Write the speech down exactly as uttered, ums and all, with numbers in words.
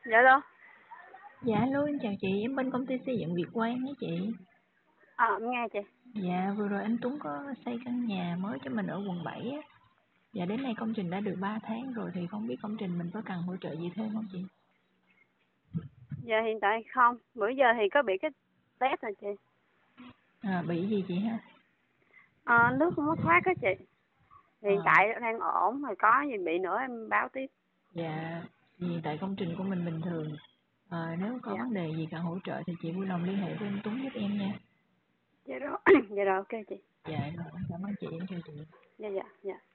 Dạ đâu? Dạ alo, em chào chị, em bên công ty xây dựng Việt Quang á chị. À, em nghe chị. Dạ vừa rồi anh Tuấn có xây căn nhà mới cho mình ở quận bảy á. Dạ đến nay công trình đã được ba tháng rồi thì không biết công trình mình có cần hỗ trợ gì thêm không chị? Dạ hiện tại không, bữa giờ thì có bị cái test rồi chị. À, bị gì chị ha? À, nước không có thoát á chị. Hiện À, tại đang ổn, rồi có gì bị nữa em báo tiếp. dạ, vì tại công trình của mình bình thường. À, nếu có Dạ, vấn đề gì cần hỗ trợ thì chị vui lòng liên hệ với anh Tuấn giúp em nha. dạ rồi, dạ rồi ok chị. Dạ rồi, cảm ơn chị, em chào chị. Dạ dạ, dạ.